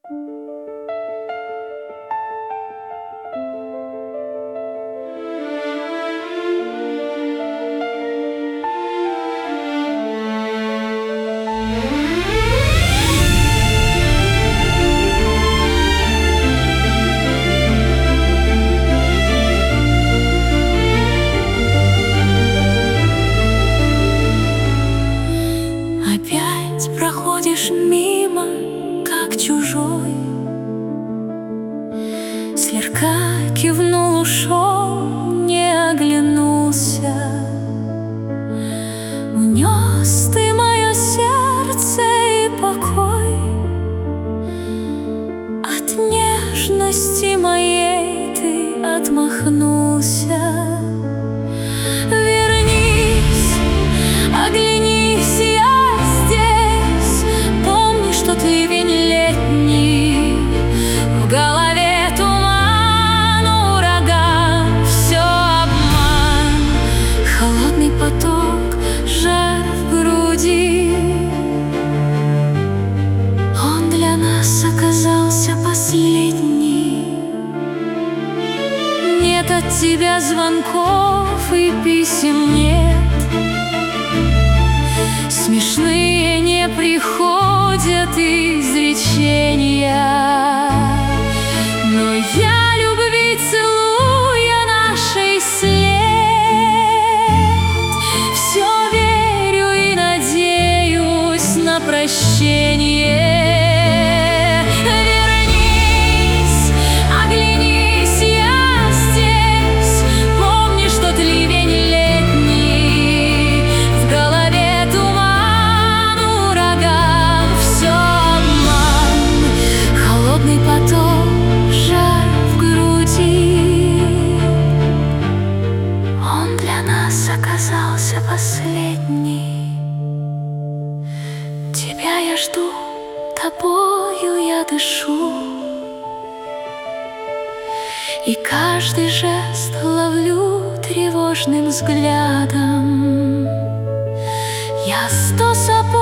Опять проходишь мимо, как чужой. Слегка кивнул, ушел, не оглянулся. Унес ты мое сердце и покой. От нежности моей ты отмахнулся. Вернись, оглянись, я здесь. Помни, что ты ливень летний, в голове туман, ураган, все обман. Холодный поток, жар в груди. Он для нас оказался последний. Нет от тебя звонков и писем нет. Смешные не приходят изречения. Но я любви целуя нашей след, все верю и надеюсь на прощение. Вернись, оглянись, я здесь. Помни, что ты ливень летний, в голове туман, ураган, все обман. Холодный поток, жар в груди. Он для нас оказался последний. Тебя я жду, тобою я дышу, и каждый жест ловлю тревожным взглядом. Я 100 сапог